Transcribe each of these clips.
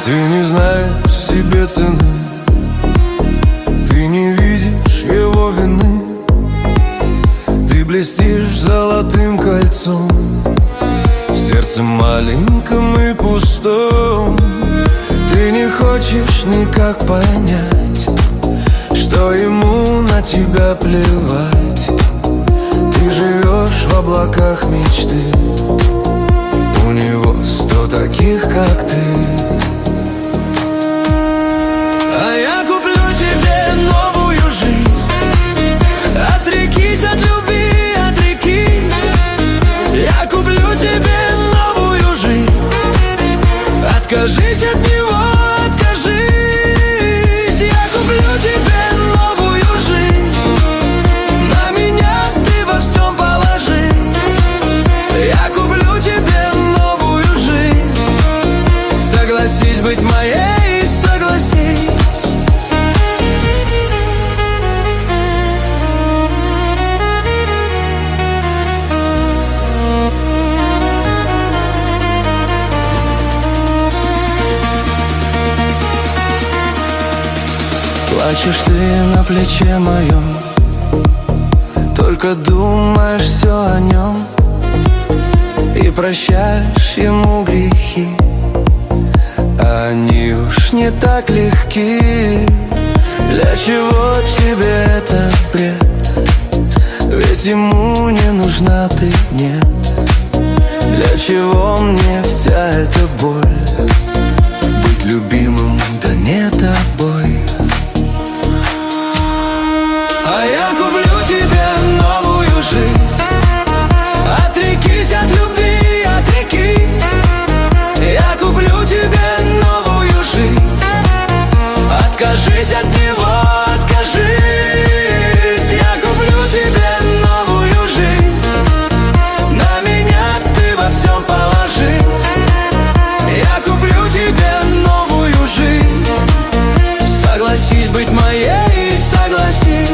Ты не знаешь себе цены, ты не видишь его вины. Ты блестишь золотым кольцом в сердце маленьком и пустом. Ты не хочешь никак понять, что ему на тебя плевать. Ты живешь в облаках мечты, у него 100 таких, как ты. А я куплю тебе новую жизнь. Отрекись от любви, отрекись. Я куплю тебе новую жизнь. Откажись от него, откажись. Я куплю тебе новую жизнь. На меня ты во всем положись. Я куплю тебе новую жизнь. Согласись быть моей, согласись. Плачешь ты на плече моем, только думаешь все о нем и прощаешь ему грехи. Они уж не так легки. Для чего тебе этот бред? Ведь ему не нужна ты, нет. Для чего мне вся эта боль? Быть любимым, да не тобой. А я куплю тебе новую жизнь. Отрекись от любви, отрекись. Я куплю тебе новую жизнь. Откажись от него, откажись. Я куплю тебе новую жизнь. На меня ты во всем положись. Я куплю тебе новую жизнь. Согласись быть моей, согласись.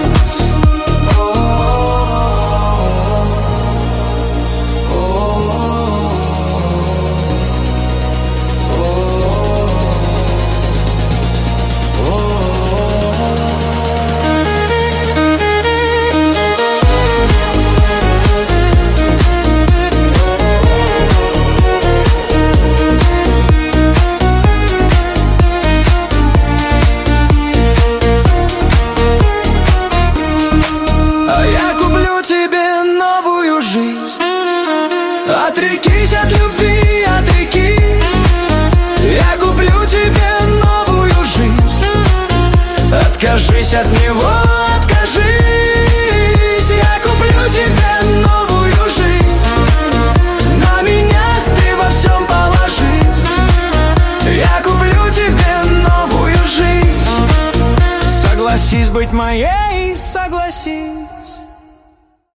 Отрекись от любви, отрекись. Я куплю тебе новую жизнь. Откажись от него, откажись. Я куплю тебе новую жизнь. На меня ты во всем положись. Я куплю тебе новую жизнь. Согласись быть моей, согласись.